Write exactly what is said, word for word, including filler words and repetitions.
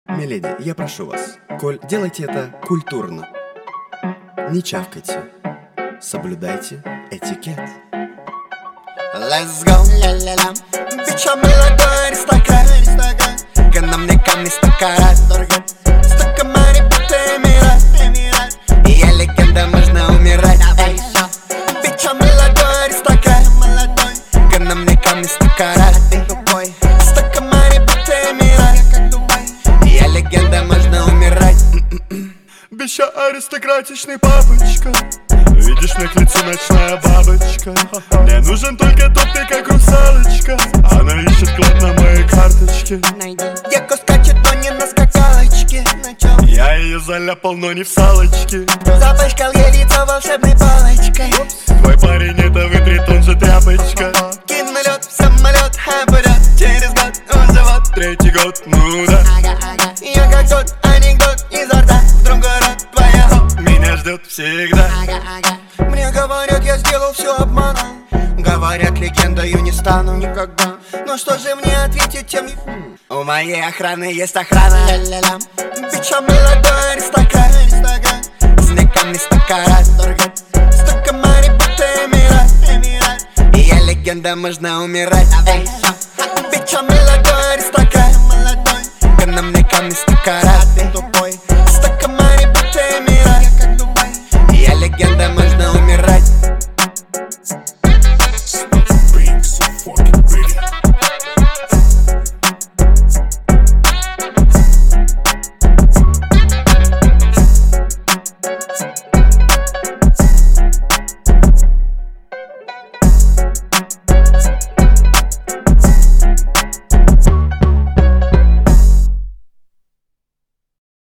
Миледи, я прошу вас, коль делайте это культурно, не чавкайте, соблюдайте этикет. Let's go, ля-ля-ля. Bitch, I'm молодой аристократ. Экономный камни сто карат. Столько мари, будто эмират. И я легенда, можно умирать. Bitch, I'm молодой аристократ. Экономный камни сто карат. Столько мари, будто эмират. И я легенда, можно умирать. Бича аристократичный папочка. Видишь, мне к лицу ночная бабочка. Мне нужен только тот, ты как русалочка. Она ищет клад на моей карточке. Деко скачет, но не на скакалочке. Я ее заляпал, но не в салочке. Запачкал ей лицо волшебной палочкой. Твой парень это вытрет, он же тряпочка. Кину лед в самолет, а пойдет через год уже вот Третий год, ну да. Я как тот анекдот изо рта в другой рот твоего. Меня ждет всегда. Мне говорят, я сделал все обманом. Говорят, легендою не стану никогда. Но что же мне ответить тем не... У моей охраны есть охрана. Ля-ля-ля. Бича молодой аристократ. С неками сто карат. Столько мари, будто эмират. И я легенда, можно умирать. Бича